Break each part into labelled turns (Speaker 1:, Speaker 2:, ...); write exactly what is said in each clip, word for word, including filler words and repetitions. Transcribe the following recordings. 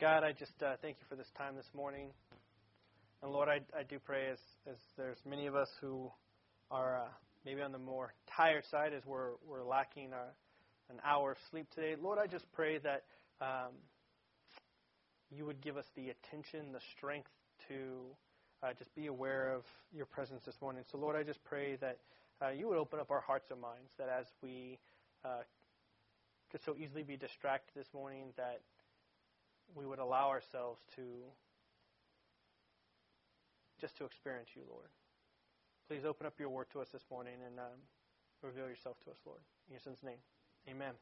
Speaker 1: God, I just uh, thank you for this time this morning. And Lord, I, I do pray as, as there's many of us who are uh, maybe on the more tired side as we're, we're lacking our, an hour of sleep today. Lord, I just pray that um, you would give us the attention, the strength to uh, just be aware of your presence this morning. So Lord, I just pray that uh, you would open up our hearts and minds, that as we uh, could so easily be distracted this morning, that we would allow ourselves to just to experience you, Lord. Please open up your word to us this morning and um, reveal yourself to us, Lord. In your Son's name, amen.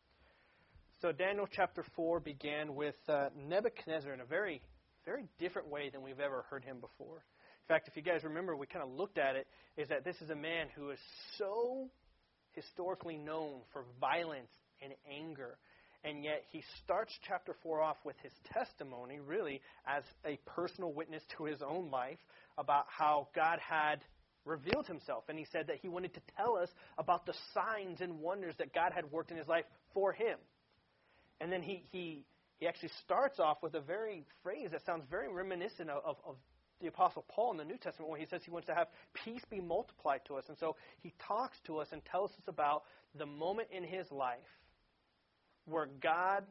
Speaker 1: So Daniel chapter four began with uh, Nebuchadnezzar in a very, very different way than we've ever heard him before. In fact, if you guys remember, we kind of looked at it, is that this is a man who is so historically known for violence and anger. And yet he starts chapter four off with his testimony, really, as a personal witness to his own life about how God had revealed himself. And he said that he wanted to tell us about the signs and wonders that God had worked in his life for him. And then he he, he actually starts off with a very phrase that sounds very reminiscent of, of, of the Apostle Paul in the New Testament, where he says he wants to have peace be multiplied to us. And so he talks to us and tells us about the moment in his life where God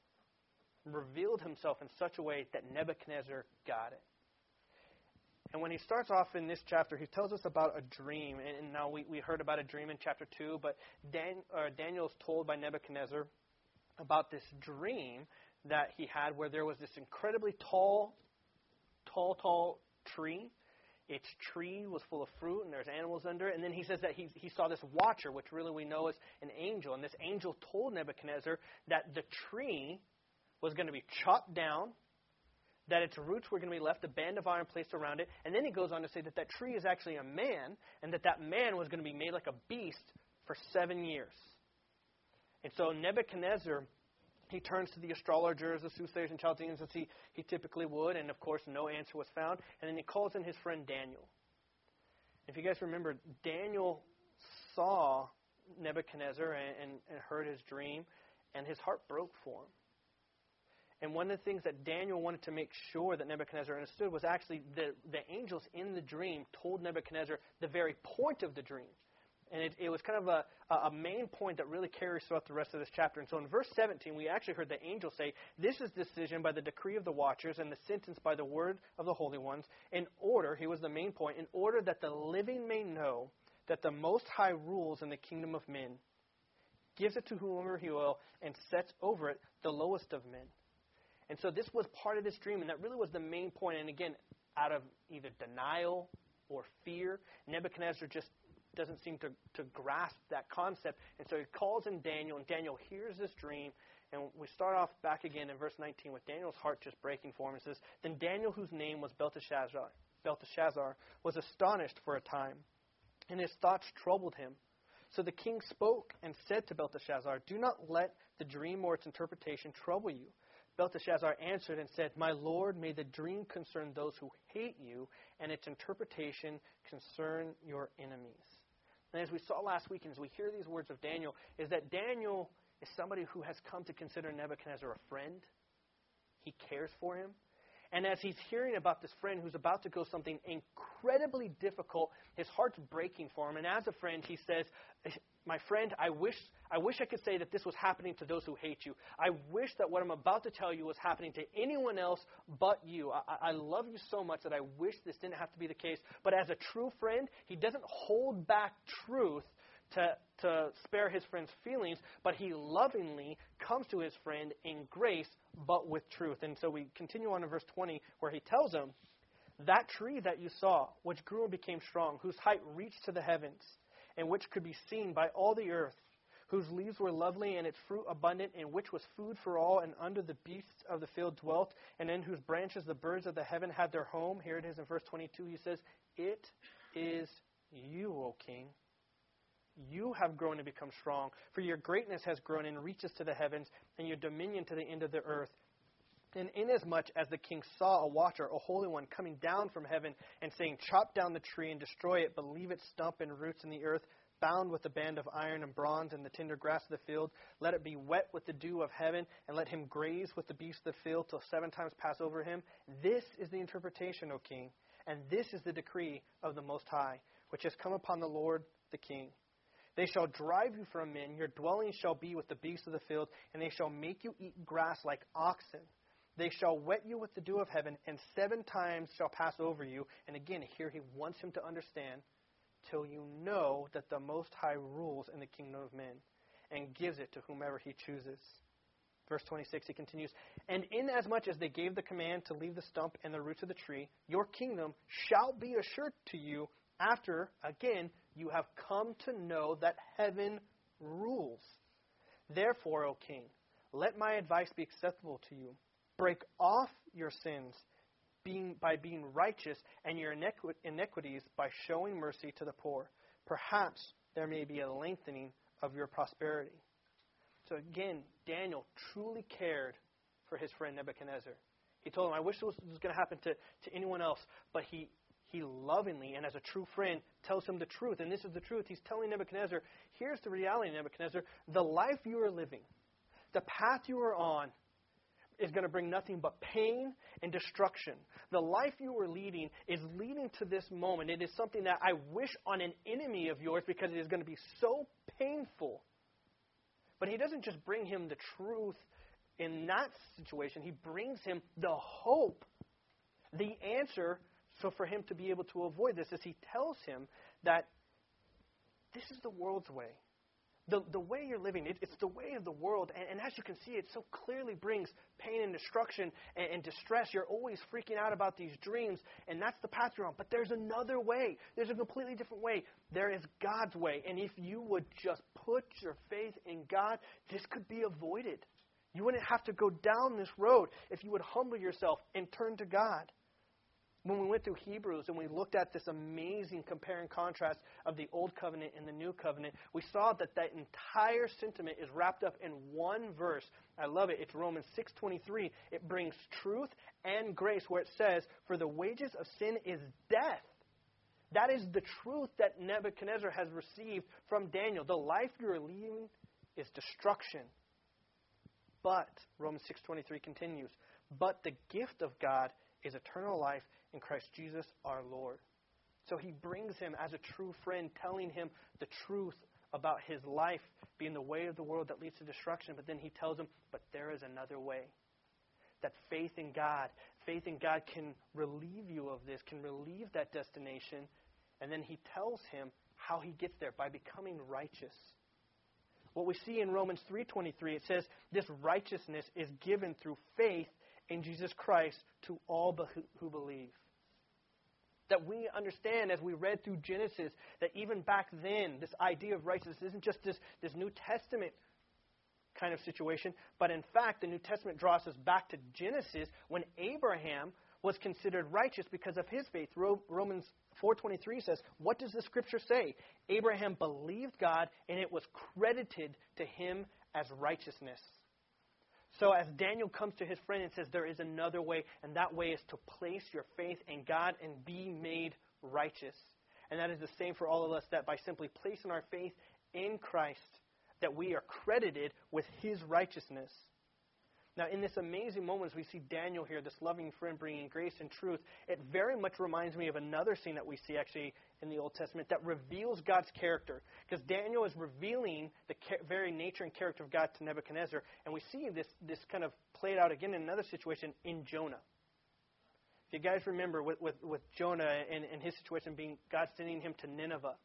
Speaker 1: revealed himself in such a way that Nebuchadnezzar got it. And when he starts off in this chapter, he tells us about a dream. And now we, we heard about a dream in chapter two, but Dan, uh, Daniel's told by Nebuchadnezzar about this dream that he had where there was this incredibly tall, tall, tall tree. Its tree was full of fruit, and there's animals under it. And then he says that he, he saw this watcher, which really we know as an angel. And this angel told Nebuchadnezzar that the tree was going to be chopped down, that its roots were going to be left, a band of iron placed around it. And then he goes on to say that that tree is actually a man, and that that man was going to be made like a beast for seven years. And so Nebuchadnezzar, he turns to the astrologers, the soothsayers, and Chaldeans as he, he typically would, and of course no answer was found. And then he calls in his friend Daniel. If you guys remember, Daniel saw Nebuchadnezzar and, and, and heard his dream, and his heart broke for him. And one of the things that Daniel wanted to make sure that Nebuchadnezzar understood was actually the, the angels in the dream told Nebuchadnezzar the very point of the dream. And it, it was kind of a, a main point that really carries throughout the rest of this chapter. And so in verse seventeen, we actually heard the angel say, "This is decision by the decree of the watchers and the sentence by the word of the holy ones, in order," he was the main point, "in order that the living may know that the Most High rules in the kingdom of men, gives it to whomever he will, and sets over it the lowest of men." And so this was part of this dream, and that really was the main point. And again, out of either denial or fear, Nebuchadnezzar just doesn't seem to, to grasp that concept. And so he calls in Daniel, and Daniel hears this dream. And we start off back again in verse nineteen with Daniel's heart just breaking for him. It says, "Then Daniel, whose name was Belteshazzar, Belteshazzar, was astonished for a time, and his thoughts troubled him. So the king spoke and said to Belteshazzar, 'Do not let the dream or its interpretation trouble you.' Belteshazzar answered and said, 'My lord, may the dream concern those who hate you, and its interpretation concern your enemies.'" And as we saw last week, and as we hear these words of Daniel, is that Daniel is somebody who has come to consider Nebuchadnezzar a friend. He cares for him. And as he's hearing about this friend who's about to go something incredibly difficult, his heart's breaking for him. And as a friend, he says, "My friend, I wish I wish I could say that this was happening to those who hate you. I wish that what I'm about to tell you was happening to anyone else but you. I, I love you so much that I wish this didn't have to be the case." But as a true friend, he doesn't hold back truth to, to spare his friend's feelings, but he lovingly comes to his friend in grace, but with truth. And so we continue on in verse twenty, where he tells him, "That tree that you saw, which grew and became strong, whose height reached to the heavens, and which could be seen by all the earth, whose leaves were lovely and its fruit abundant, and which was food for all, and under the beasts of the field dwelt, and in whose branches the birds of the heaven had their home." Here it is in verse twenty-two. He says, "It is you, O king. You have grown and become strong, for your greatness has grown and reaches to the heavens, and your dominion to the end of the earth. And inasmuch as the king saw a watcher, a holy one, coming down from heaven and saying, 'Chop down the tree and destroy it, but leave its stump and roots in the earth,' bound with a band of iron and bronze and the tender grass of the field. Let it be wet with the dew of heaven, and let him graze with the beasts of the field till seven times pass over him. This is the interpretation, O king, and this is the decree of the Most High, which has come upon the Lord the king. They shall drive you from men, your dwelling shall be with the beasts of the field, and they shall make you eat grass like oxen. They shall wet you with the dew of heaven, and seven times shall pass over you. And again, here he wants him to understand, till you know that the Most High rules in the kingdom of men, and gives it to whomever he chooses. Verse twenty-six, he continues, and inasmuch as they gave the command to leave the stump and the roots of the tree, your kingdom shall be assured to you after, again, you have come to know that heaven rules. Therefore, O king, let my advice be acceptable to you. Break off your sins being, by being righteous, and your iniqu- iniquities by showing mercy to the poor. Perhaps there may be a lengthening of your prosperity. So again, Daniel truly cared for his friend Nebuchadnezzar. He told him, I wish this was going to happen to, to anyone else, but he, he lovingly and as a true friend tells him the truth. And this is the truth. He's telling Nebuchadnezzar, here's the reality, Nebuchadnezzar. The life you are living, the path you are on, is going to bring nothing but pain and destruction. The life you are leading is leading to this moment. It is something that I wish on an enemy of yours because it is going to be so painful. But he doesn't just bring him the truth in that situation. He brings him the hope, the answer, so for him to be able to avoid this, as he tells him that this is the world's way. The, the way you're living, it, it's the way of the world. And, and as you can see, it so clearly brings pain and destruction and, and distress. You're always freaking out about these dreams, and that's the path you're on. But there's another way. There's a completely different way. There is God's way. And if you would just put your faith in God, this could be avoided. You wouldn't have to go down this road if you would humble yourself and turn to God. When we went through Hebrews and we looked at this amazing compare and contrast of the Old Covenant and the New Covenant, we saw that that entire sentiment is wrapped up in one verse. I love it. It's Romans six twenty-three. It brings truth and grace where it says, for the wages of sin is death. That is the truth that Nebuchadnezzar has received from Daniel. The life you are leading is destruction. But, Romans six twenty-three continues, but the gift of God is eternal life in Christ Jesus our Lord. So he brings him as a true friend, telling him the truth about his life being the way of the world that leads to destruction. But then he tells him, but there is another way. That faith in God, faith in God can relieve you of this, can relieve that destination. And then he tells him how he gets there, by becoming righteous. What we see in Romans three twenty-three, it says, this righteousness is given through faith in Jesus Christ to all who believe. That we understand as we read through Genesis that even back then, this idea of righteousness isn't just this, this New Testament kind of situation, but in fact, the New Testament draws us back to Genesis when Abraham was considered righteous because of his faith. Romans four twenty-three says, what does the Scripture say? Abraham believed God, and it was credited to him as righteousness. So as Daniel comes to his friend and says, there is another way, and that way is to place your faith in God and be made righteous. And that is the same for all of us, that by simply placing our faith in Christ, that we are credited with his righteousness. Now, in this amazing moment, as we see Daniel here, this loving friend bringing grace and truth, it very much reminds me of another scene that we see actually in the Old Testament that reveals God's character. Because Daniel is revealing the very nature and character of God to Nebuchadnezzar. And we see this, this kind of played out again in another situation in Jonah. If you guys remember with, with, with Jonah and, and his situation being God sending him to Nineveh.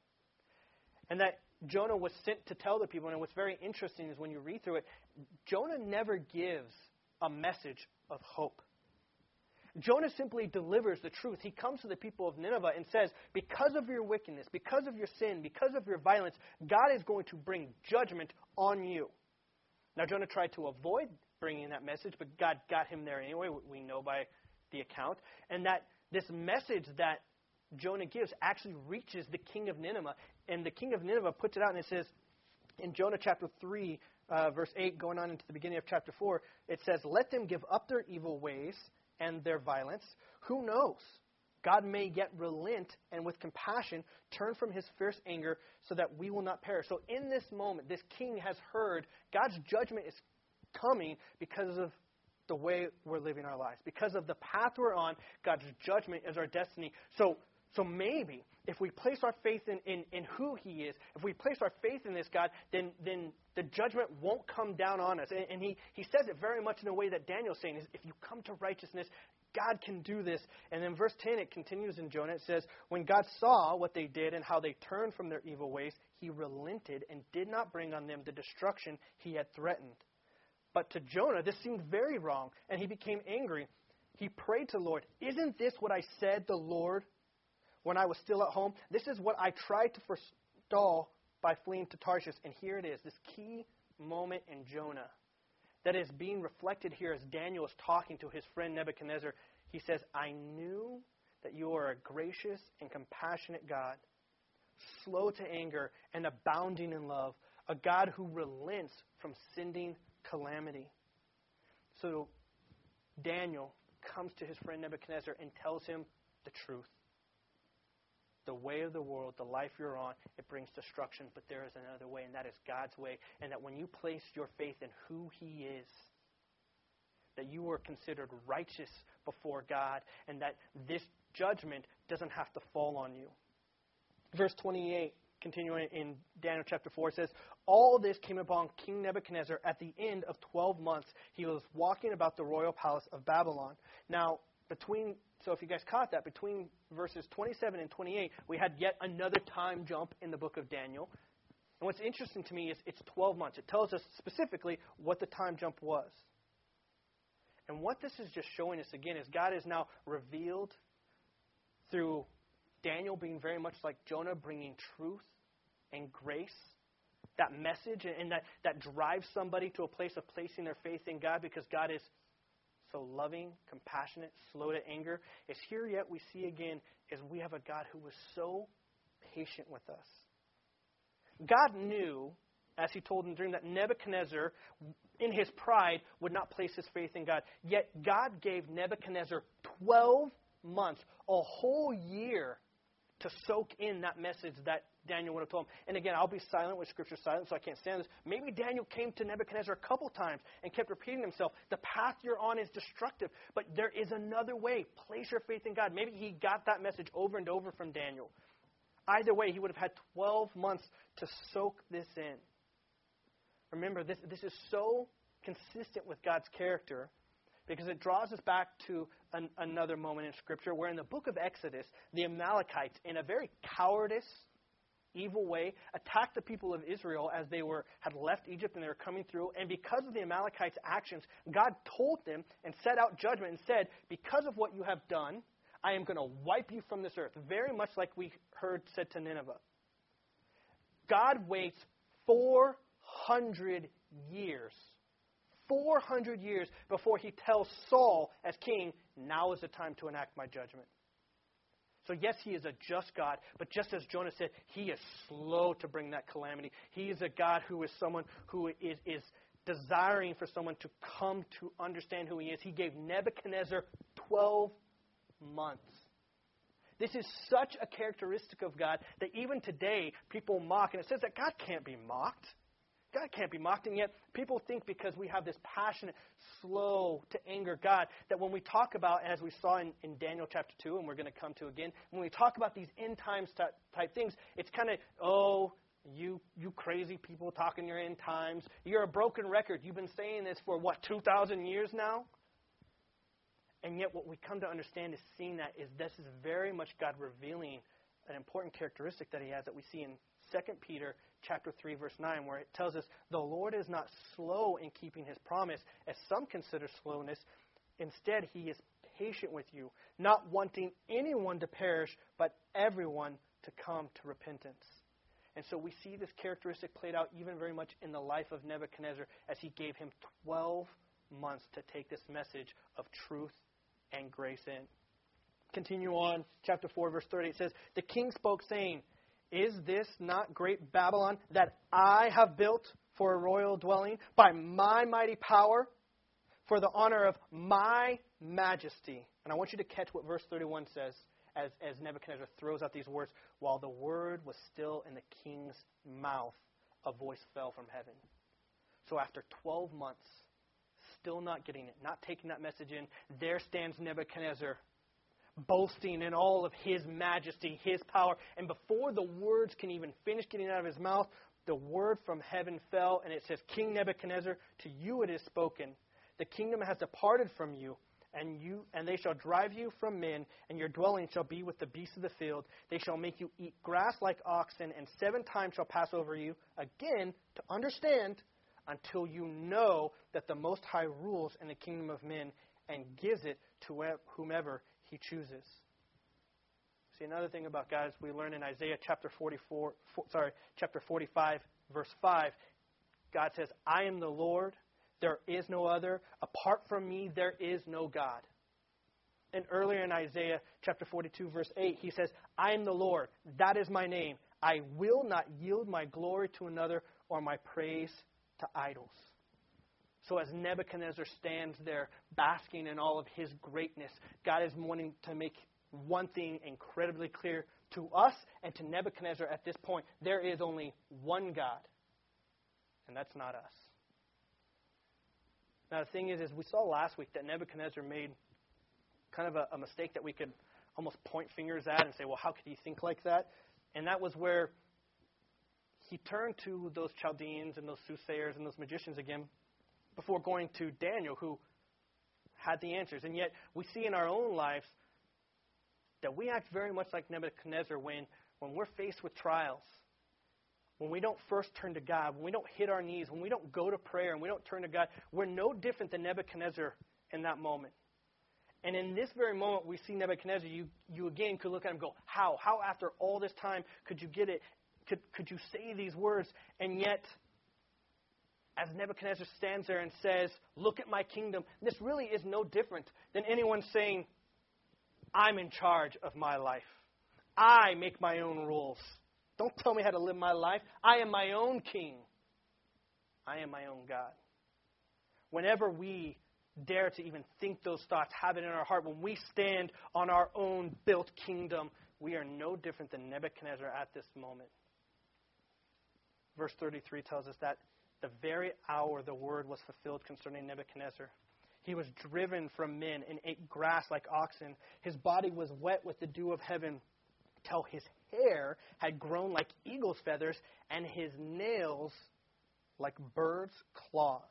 Speaker 1: And that Jonah was sent to tell the people, and what's very interesting is when you read through it, Jonah never gives a message of hope. Jonah simply delivers the truth. He comes to the people of Nineveh and says, because of your wickedness, because of your sin, because of your violence, God is going to bring judgment on you. Now, Jonah tried to avoid bringing that message, but God got him there anyway, we know by the account. And that this message that Jonah gives actually reaches the king of Nineveh. And the king of Nineveh puts it out, and it says in Jonah chapter three, uh, verse eight, going on into the beginning of chapter four, it says, let them give up their evil ways and their violence. Who knows? God may yet relent and with compassion turn from his fierce anger so that we will not perish. So in this moment, this king has heard God's judgment is coming because of the way we're living our lives. Because of the path we're on, God's judgment is our destiny. So so maybe if we place our faith in, in, in who he is, if we place our faith in this God, then then the judgment won't come down on us. And, and he, he says it very much in a way that Daniel's saying, is if you come to righteousness, God can do this. And then verse ten, it continues in Jonah. It says, when God saw what they did and how they turned from their evil ways, he relented and did not bring on them the destruction he had threatened. But to Jonah, this seemed very wrong, and he became angry. He prayed to the Lord, isn't this what I said the Lord when I was still at home? This is what I tried to forestall by fleeing to Tarshish. And here it is, this key moment in Jonah that is being reflected here as Daniel is talking to his friend Nebuchadnezzar. He says, I knew that you are a gracious and compassionate God, slow to anger and abounding in love, a God who relents from sending calamity. So Daniel comes to his friend Nebuchadnezzar and tells him the truth. The way of the world, the life you're on, it brings destruction, but there is another way, and that is God's way. And that when you place your faith in who he is, that you are considered righteous before God, and that this judgment doesn't have to fall on you. Verse twenty-eight, continuing in Daniel chapter four, says, all this came upon King Nebuchadnezzar at the end of twelve months. He was walking about the royal palace of Babylon. Now, between, so if you guys caught that, between verses twenty-seven and twenty-eight, we had yet another time jump in the book of Daniel. And what's interesting to me is it's twelve months. It tells us specifically what the time jump was. And what this is just showing us again is God is now revealed through Daniel being very much like Jonah, bringing truth and grace, that message, and that, that drives somebody to a place of placing their faith in God because God is so loving, compassionate, slow to anger. Is here yet we see again is we have a God who was so patient with us. God knew, as he told in the dream, that Nebuchadnezzar, in his pride, would not place his faith in God. Yet God gave Nebuchadnezzar twelve months, a whole year, to soak in that message that Daniel would have told him. And again, I'll be silent with Scripture silent, so I can't stand this. Maybe Daniel came to Nebuchadnezzar a couple times and kept repeating himself, the path you're on is destructive, but there is another way. Place your faith in God. Maybe he got that message over and over from Daniel. Either way, he would have had twelve months to soak this in. Remember, this, this is so consistent with God's character because it draws us back to an, another moment in Scripture where in the book of Exodus, the Amalekites, in a very cowardice, evil way, attacked the people of Israel as they were had left Egypt and they were coming through. And because of the Amalekites' actions, God told them and set out judgment and said, because of what you have done, I am going to wipe you from this earth. Very much like we heard said to Nineveh. God waits four hundred years. four hundred years before he tells Saul as king, now is the time to enact my judgment. So yes, he is a just God, but just as Jonah said, he is slow to bring that calamity. He is a God who is someone who is, is desiring for someone to come to understand who he is. He gave Nebuchadnezzar twelve months. This is such a characteristic of God that even today people mock, and it says that God can't be mocked. God can't be mocked, and yet people think because we have this passionate, slow to anger God, that when we talk about, as we saw in, in Daniel chapter two, and we're going to come to again, when we talk about these end times type, type things, it's kind of, oh, you you crazy people talking your end times. You're a broken record. You've been saying this for, what, two thousand years now? And yet what we come to understand is seeing that is this is very much God revealing an important characteristic that he has that we see in Second Peter chapter three, verse nine, where it tells us, the Lord is not slow in keeping his promise, as some consider slowness. Instead, he is patient with you, not wanting anyone to perish, but everyone to come to repentance. And so we see this characteristic played out even very much in the life of Nebuchadnezzar as he gave him twelve months to take this message of truth and grace in. Continue on, chapter four, verse thirty, it says, the king spoke, saying, is this not great Babylon that I have built for a royal dwelling by my mighty power for the honor of my majesty? And I want you to catch what verse thirty-one says. as, as Nebuchadnezzar throws out these words, while the word was still in the king's mouth, a voice fell from heaven. So after twelve months, still not getting it, not taking that message in, there stands Nebuchadnezzar, boasting in all of his majesty, his power. And before the words can even finish getting out of his mouth, the word from heaven fell, and it says, King Nebuchadnezzar, to you it is spoken. The kingdom has departed from you, and you and they shall drive you from men, and your dwelling shall be with the beasts of the field. They shall make you eat grass like oxen, and seven times shall pass over you, again, to understand, until you know that the Most High rules in the kingdom of men, and gives it to whomever he chooses. See, another thing about God is we learn in Isaiah chapter forty-four, for, sorry, chapter forty-five, verse five, God says, I am the Lord, there is no other. Apart from me, there is no God. And earlier in Isaiah chapter forty-two, verse eight, he says, I am the Lord, that is my name. I will not yield my glory to another or my praise to idols. So as Nebuchadnezzar stands there basking in all of his greatness, God is wanting to make one thing incredibly clear to us and to Nebuchadnezzar at this point. There is only one God, and that's not us. Now the thing is, is we saw last week that Nebuchadnezzar made kind of a, a mistake that we could almost point fingers at and say, well, how could he think like that? And that was where he turned to those Chaldeans and those soothsayers and those magicians again before going to Daniel, who had the answers. And yet we see in our own lives that we act very much like Nebuchadnezzar when, when we're faced with trials, when we don't first turn to God, when we don't hit our knees, when we don't go to prayer and we don't turn to God. We're no different than Nebuchadnezzar in that moment. And in this very moment, we see Nebuchadnezzar. You, you again could look at him and go, how? How after all this time could you get it? Could, could you say these words? And yet, as Nebuchadnezzar stands there and says, look at my kingdom, this really is no different than anyone saying, I'm in charge of my life. I make my own rules. Don't tell me how to live my life. I am my own king. I am my own God. Whenever we dare to even think those thoughts, have it in our heart, when we stand on our own built kingdom, we are no different than Nebuchadnezzar at this moment. Verse thirty-three tells us that the very hour the word was fulfilled concerning Nebuchadnezzar, he was driven from men and ate grass like oxen. His body was wet with the dew of heaven, till his hair had grown like eagle's feathers, and his nails like birds' claws.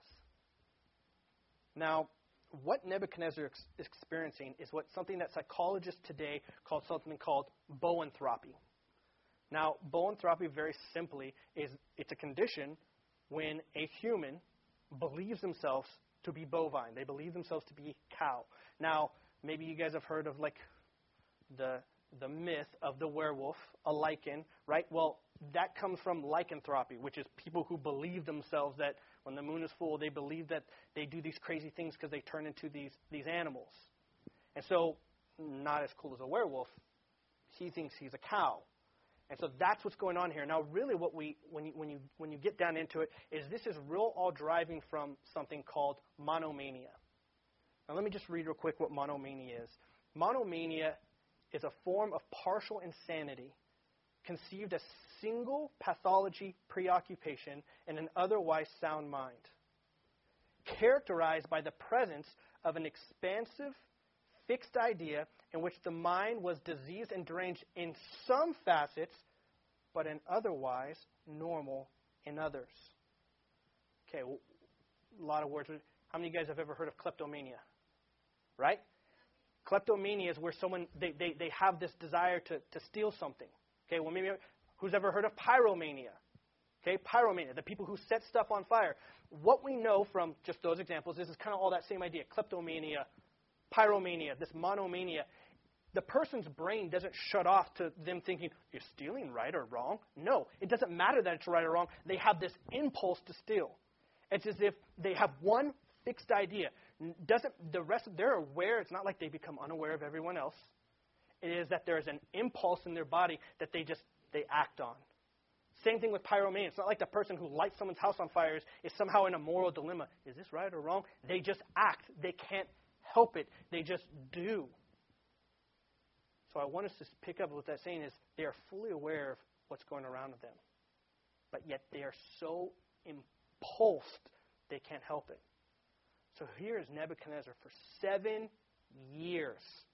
Speaker 1: Now, what Nebuchadnezzar is experiencing is what something that psychologists today call something called boanthropy. Now, boanthropy, very simply, is it's a condition when a human believes themselves to be bovine. They believe themselves to be cow. Now, maybe you guys have heard of like the the myth of the werewolf, a lichen, right? Well, that comes from lycanthropy, which is people who believe themselves that when the moon is full, they believe that they do these crazy things because they turn into these, these animals. And so, not as cool as a werewolf, he thinks he's a cow. And so that's what's going on here. Now, really what we, when you, when you, when you get down into it, is this is real all driving from something called monomania. Now, let me just read real quick what monomania is. Monomania is a form of partial insanity conceived as single pathology preoccupation in an otherwise sound mind, characterized by the presence of an expansive, fixed idea in which the mind was diseased and deranged in some facets, but in otherwise normal in others. Okay, well, a lot of words. How many of you guys have ever heard of kleptomania? Right? Kleptomania is where someone, they, they, they have this desire to, to steal something. Okay, well, maybe, who's ever heard of pyromania? Okay, pyromania, the people who set stuff on fire. What we know from just those examples is it's kind of all that same idea. Kleptomania, pyromania, this monomania. The person's brain doesn't shut off to them thinking, is stealing right or wrong? No, it doesn't matter that it's right or wrong. They have this impulse to steal. It's as if they have one fixed idea. Doesn't the rest of, they're aware. It's not like they become unaware of everyone else. It is that there is an impulse in their body that they just, they act on. Same thing with pyromania. It's not like the person who lights someone's house on fire is, is somehow in a moral dilemma. Is this right or wrong? They just act. They can't help it. They just do. So I want us to pick up what that's saying is they are fully aware of what's going around with them. But yet they are so impulsed they can't help it. So here is Nebuchadnezzar for seven years.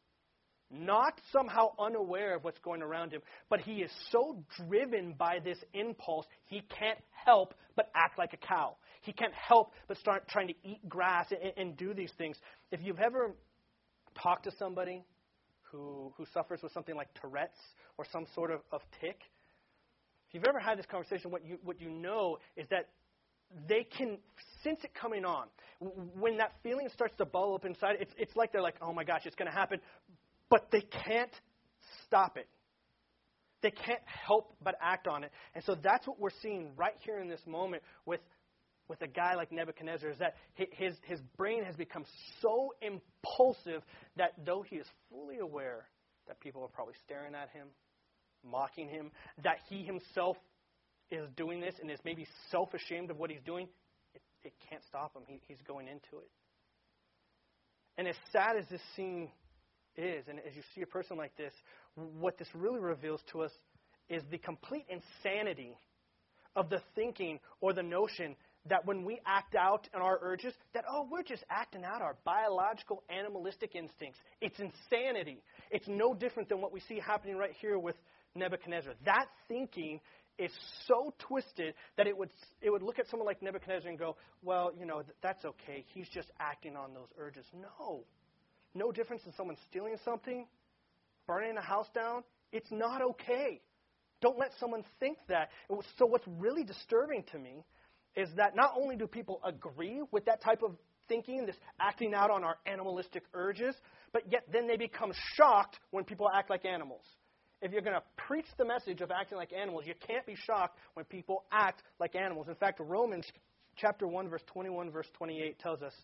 Speaker 1: Not somehow unaware of what's going around him, but he is so driven by this impulse, he can't help but act like a cow. He can't help but start trying to eat grass and, and do these things. If you've ever talked to somebody who, who suffers with something like Tourette's or some sort of, of tic, if you've ever had this conversation, what you what you know is that they can sense it coming on. When that feeling starts to bubble up inside, it's it's like they're like, oh my gosh, it's going to happen. But they can't stop it. They can't help but act on it. And so that's what we're seeing right here in this moment with, with a guy like Nebuchadnezzar, is that his, his brain has become so impulsive that though he is fully aware that people are probably staring at him, mocking him, that he himself is doing this and is maybe self-ashamed of what he's doing, it, it can't stop him. He, he's going into it. And as sad as this scene is, and as you see a person like this, what this really reveals to us is the complete insanity of the thinking or the notion that when we act out on our urges, that, oh, we're just acting out our biological animalistic instincts. It's insanity. It's no different than what we see happening right here with Nebuchadnezzar. That thinking is so twisted that it would it would look at someone like Nebuchadnezzar and go, well, you know, th- that's okay. He's just acting on those urges. No. No difference in someone stealing something, burning a house down. It's not okay. Don't let someone think that. So what's really disturbing to me is that not only do people agree with that type of thinking, this acting out on our animalistic urges, but yet then they become shocked when people act like animals. If you're going to preach the message of acting like animals, you can't be shocked when people act like animals. In fact, Romans chapter one, verse twenty-one, verse twenty-eight tells us,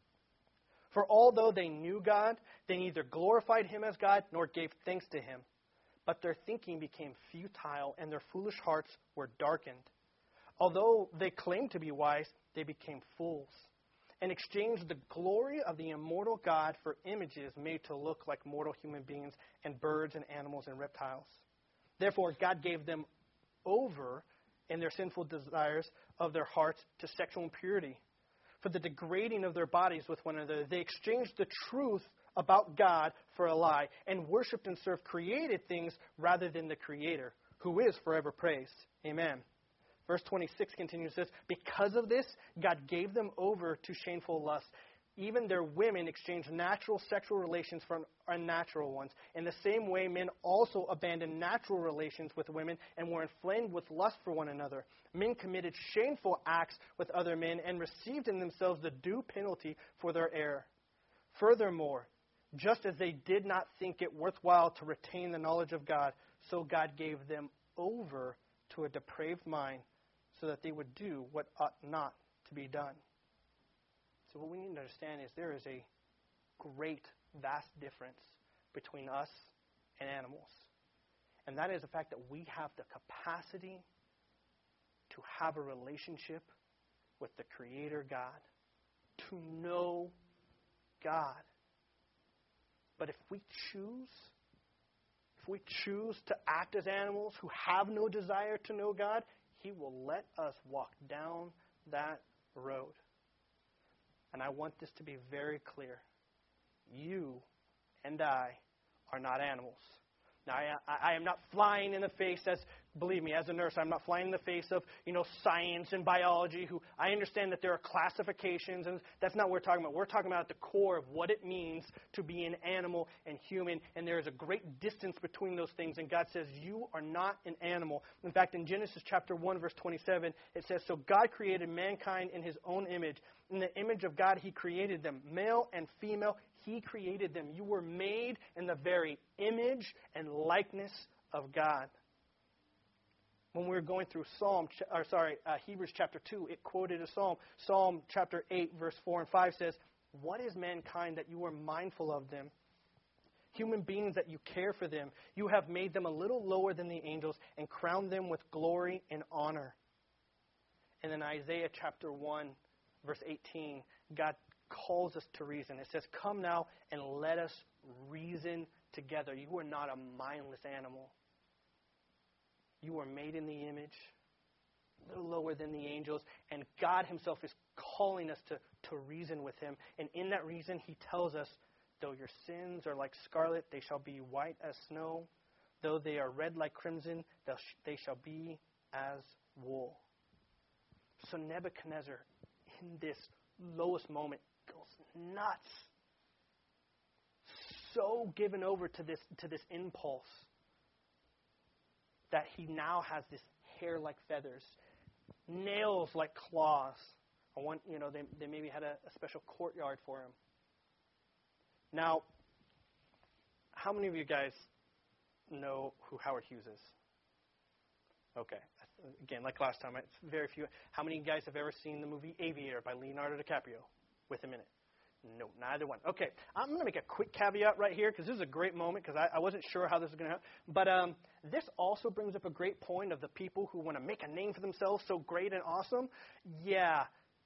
Speaker 1: for although they knew God, they neither glorified him as God nor gave thanks to him. But their thinking became futile and their foolish hearts were darkened. Although they claimed to be wise, they became fools and exchanged the glory of the immortal God for images made to look like mortal human beings and birds and animals and reptiles. Therefore, God gave them over in their sinful desires of their hearts to sexual impurity. For the degrading of their bodies with one another, they exchanged the truth about God for a lie and worshipped and served created things rather than the Creator, who is forever praised. Amen. Verse twenty-six continues this, because of this, God gave them over to shameful lust. Even their women exchanged natural sexual relations for unnatural ones. In the same way, men also abandoned natural relations with women and were inflamed with lust for one another. Men committed shameful acts with other men and received in themselves the due penalty for their error. Furthermore, just as they did not think it worthwhile to retain the knowledge of God, so God gave them over to a depraved mind so that they would do what ought not to be done. So what we need to understand is there is a great, vast difference between us and animals. And that is the fact that we have the capacity to have a relationship with the Creator God, to know God. But if we choose, if we choose to act as animals who have no desire to know God, He will let us walk down that road. And I want this to be very clear. You and I are not animals. Now, I, I, I am not flying in the face, as believe me, as a nurse, I'm not flying in the face of, you know, science and biology. Who I understand that there are classifications, and that's not what we're talking about. We're talking about at the core of what it means to be an animal and human, and there is a great distance between those things. And God says, you are not an animal. In fact, in Genesis chapter one, verse twenty-seven, it says, so God created mankind in His own image. In the image of God, He created them. Male and female, He created them. You were made in the very image and likeness of God. When we were going through Psalm, or sorry, uh, Hebrews chapter two, it quoted a psalm. Psalm chapter eight, verse four and five says, what is mankind that you are mindful of them? Human beings that you care for them. You have made them a little lower than the angels and crowned them with glory and honor. And then Isaiah chapter one, verse eighteen, God calls us to reason. It says, come now and let us reason together. You are not a mindless animal. You are made in the image, a little lower than the angels, and God himself is calling us to, to reason with him. And in that reason, he tells us, though your sins are like scarlet, they shall be white as snow. Though they are red like crimson, they shall be as wool. So Nebuchadnezzar, in this lowest moment, goes nuts. So given over to this to this impulse that he now has this hair like feathers, nails like claws. I want, you know, they, they maybe had a, a special courtyard for him. Now, how many of you guys know who Howard Hughes is? Okay. Again, like last time, it's very few. How many of you guys have ever seen the movie Aviator by Leonardo DiCaprio with him in it? No, neither one. Okay, I'm going to make a quick caveat right here because this is a great moment because I, I wasn't sure how this is going to happen. But um, this also brings up a great point of the people who want to make a name for themselves so great and awesome. Yeah.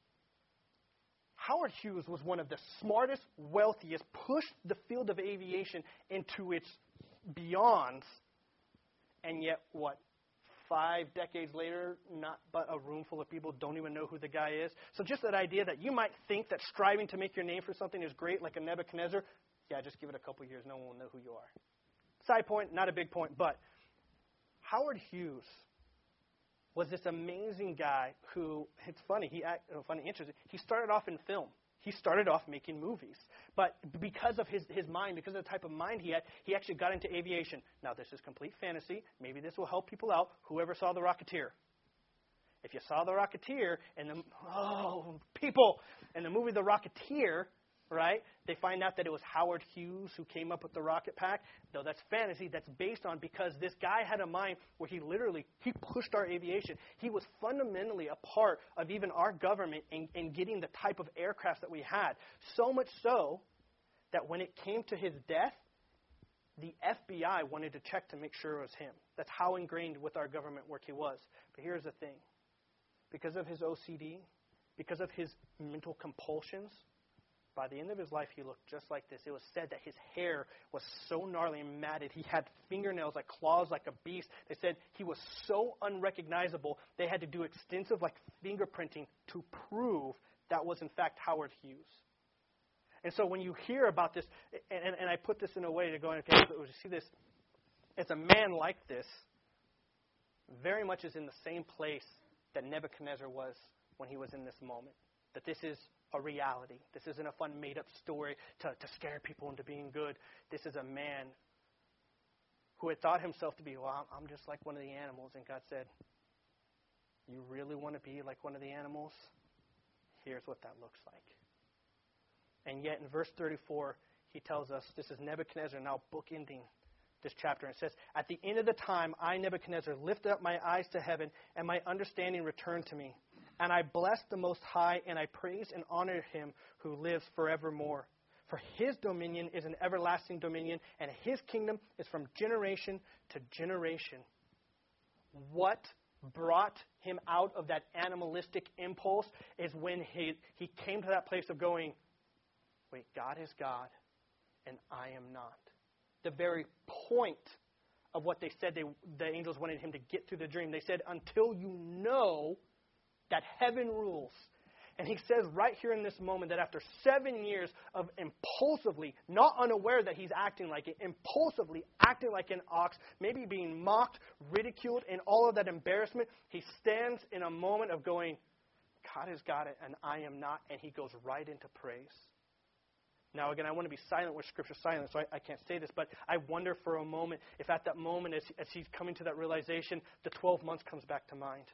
Speaker 1: Howard Hughes was one of the smartest, wealthiest, pushed the field of aviation into its beyonds, and yet what? Five decades later, not but a room full of people don't even know who the guy is. So just that idea that you might think that striving to make your name for something is great, like a Nebuchadnezzar, yeah, just give it a couple years, no one will know who you are. Side point, not a big point, but Howard Hughes was this amazing guy who, it's funny, he act, funny, interesting, he started off in film. He started off making movies. But because of his, his mind, because of the type of mind he had, he actually got into aviation. Now, this is complete fantasy. Maybe this will help people out. Whoever saw The Rocketeer. If you saw The Rocketeer, and the, oh, people, in the movie The Rocketeer, right, they find out that it was Howard Hughes who came up with the rocket pack. Though that's fantasy, that's based on because this guy had a mind where he literally, he pushed our aviation. He was fundamentally a part of even our government in, in getting the type of aircraft that we had. So much so that when it came to his death, the F B I wanted to check to make sure it was him. That's how ingrained with our government work he was. But here's the thing. Because of his O C D, because of his mental compulsions, by the end of his life, he looked just like this. It was said that his hair was so gnarly and matted. He had fingernails like claws like a beast. They said he was so unrecognizable, they had to do extensive like fingerprinting to prove that was in fact Howard Hughes. And so when you hear about this, and, and I put this in a way to go, okay, so you see this, it's a man like this, very much is in the same place that Nebuchadnezzar was when he was in this moment. That this is a reality. This isn't a fun made-up story to, to scare people into being good. This is a man who had thought himself to be, well, I'm just like one of the animals. And God said, you really want to be like one of the animals? Here's what that looks like. And yet in verse thirty-four, he tells us, this is Nebuchadnezzar now bookending this chapter. And it says, at the end of the time, I, Nebuchadnezzar, lifted up my eyes to heaven, and my understanding returned to me. And I blessed the Most High, and I praise and honor him who lives forevermore. For his dominion is an everlasting dominion, and his kingdom is from generation to generation. What brought him out of that animalistic impulse is when he, he came to that place of going, wait, God is God, and I am not. The very point of what they said they, the angels wanted him to get through the dream. They said, until you know that heaven rules. And he says right here in this moment that after seven years of impulsively, not unaware that he's acting like it, impulsively acting like an ox, maybe being mocked, ridiculed, and all of that embarrassment, he stands in a moment of going, God has got it, and I am not, and he goes right into praise. Now, again, I want to be silent where Scripture's silent, so I, I can't say this, but I wonder for a moment if at that moment, as, as he's coming to that realization, the twelve months comes back to mind.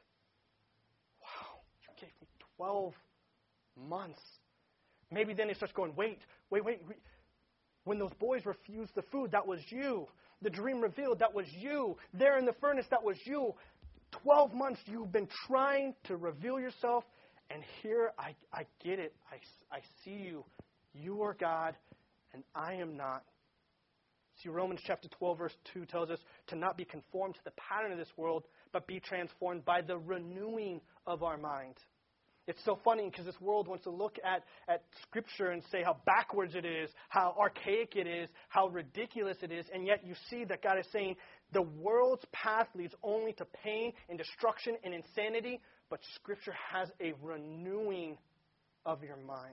Speaker 1: Gave me twelve months. Maybe then he starts going, wait, wait, wait, wait. When those boys refused the food, that was you. The dream revealed, that was you. There in the furnace, that was you. Twelve months you've been trying to reveal yourself, and here I, I get it. I, I see you. You are God, and I am not. See, Romans chapter twelve, verse two tells us to not be conformed to the pattern of this world, but be transformed by the renewing of our mind. It's so funny because this world wants to look at, at Scripture and say how backwards it is, how archaic it is, how ridiculous it is, and yet you see that God is saying the world's path leads only to pain and destruction and insanity, but Scripture has a renewing of your mind.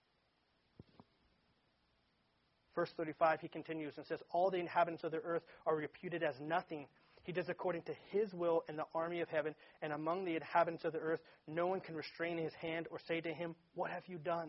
Speaker 1: Verse thirty-five, he continues and says, all the inhabitants of the earth are reputed as nothing. He does according to his will in the army of heaven, and among the inhabitants of the earth, no one can restrain his hand or say to him, what have you done?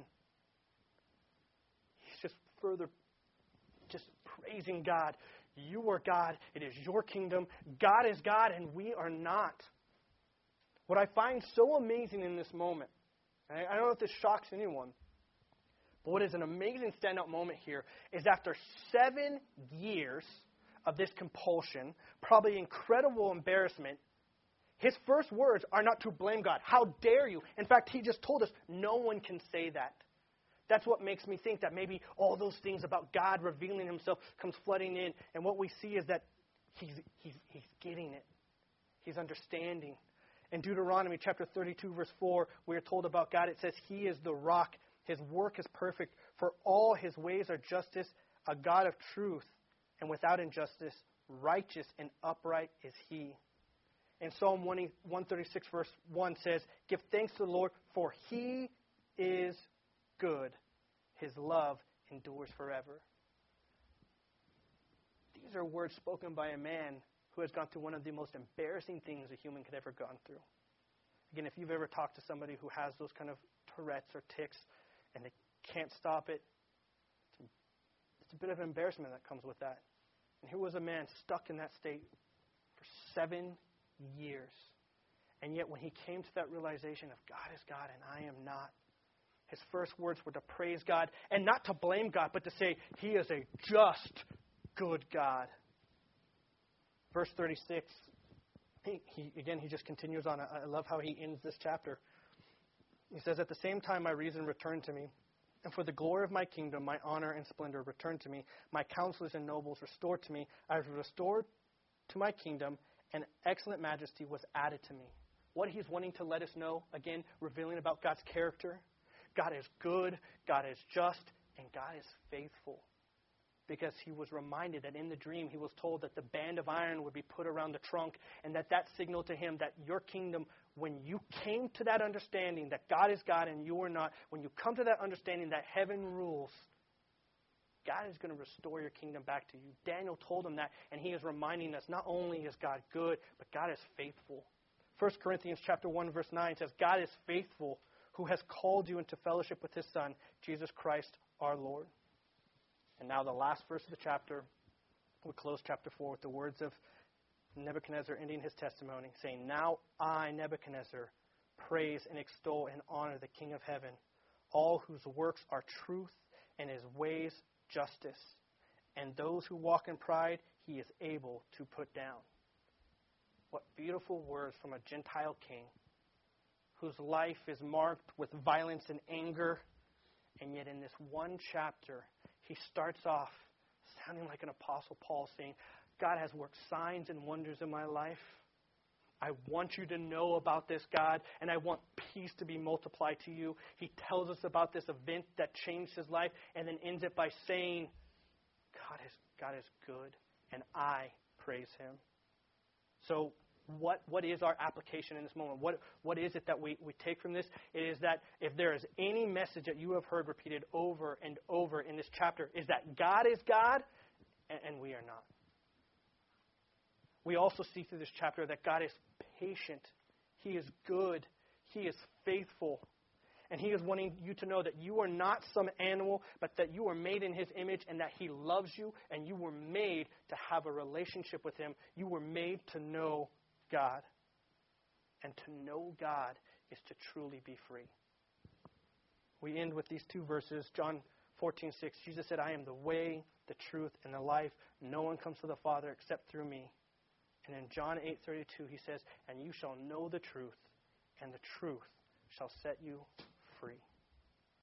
Speaker 1: He's just further just praising God. You are God. It is your kingdom. God is God, and we are not. What I find so amazing in this moment, and I don't know if this shocks anyone, but what is an amazing standout moment here is after seven years of this compulsion, probably incredible embarrassment, his first words are not to blame God. How dare you? In fact, he just told us no one can say that. That's what makes me think that maybe all those things about God revealing himself comes flooding in. And what we see is that he's, he's, he's getting it. He's understanding. In Deuteronomy chapter thirty-two, verse four, we are told about God. It says, he is the rock. His work is perfect. For all his ways are justice, a God of truth. And without injustice, righteous and upright is he. And Psalm one thirty-six, verse one says, give thanks to the Lord, for he is good. His love endures forever. These are words spoken by a man who has gone through one of the most embarrassing things a human could ever gone through. Again, if you've ever talked to somebody who has those kind of Tourette's or tics and they can't stop it, it's a bit of embarrassment that comes with that. And here was a man stuck in that state for seven years. And yet when he came to that realization of God is God and I am not, his first words were to praise God and not to blame God, but to say he is a just, good God. Verse thirty-six, he, he, again, he just continues on. I, I love how he ends this chapter. He says, at the same time my reason returned to me, and for the glory of my kingdom, my honor and splendor returned to me. My counselors and nobles restored to me. I was restored to my kingdom, and excellent majesty was added to me. What he's wanting to let us know, again, revealing about God's character. God is good, God is just, and God is faithful. Because he was reminded that in the dream he was told that the band of iron would be put around the trunk, and that that signaled to him that your kingdom, when you came to that understanding that God is God and you are not, when you come to that understanding that heaven rules, God is going to restore your kingdom back to you. Daniel told him that, and he is reminding us not only is God good, but God is faithful. First Corinthians chapter one, verse nine says, God is faithful, who has called you into fellowship with his Son, Jesus Christ our Lord. And now the last verse of the chapter, we close chapter four with the words of Nebuchadnezzar ending his testimony, saying, now I, Nebuchadnezzar, praise and extol and honor the King of heaven, all whose works are truth and his ways justice. And those who walk in pride, he is able to put down. What beautiful words from a Gentile king whose life is marked with violence and anger. And yet in this one chapter, he starts off sounding like an Apostle Paul saying, God has worked signs and wonders in my life. I want you to know about this, God, and I want peace to be multiplied to you. He tells us about this event that changed his life and then ends it by saying, God is, God is good, and I praise him. So what what is our application in this moment? What What is it that we, we take from this? It is that if there is any message that you have heard repeated over and over in this chapter, is that God is God, and, and we are not. We also see through this chapter that God is patient. He is good. He is faithful. And he is wanting you to know that you are not some animal, but that you are made in his image and that he loves you and you were made to have a relationship with him. You were made to know God. And to know God is to truly be free. We end with these two verses. John fourteen six. Jesus said, I am the way, the truth, and the life. No one comes to the Father except through me. And in John eight thirty-two, he says, and you shall know the truth, and the truth shall set you free.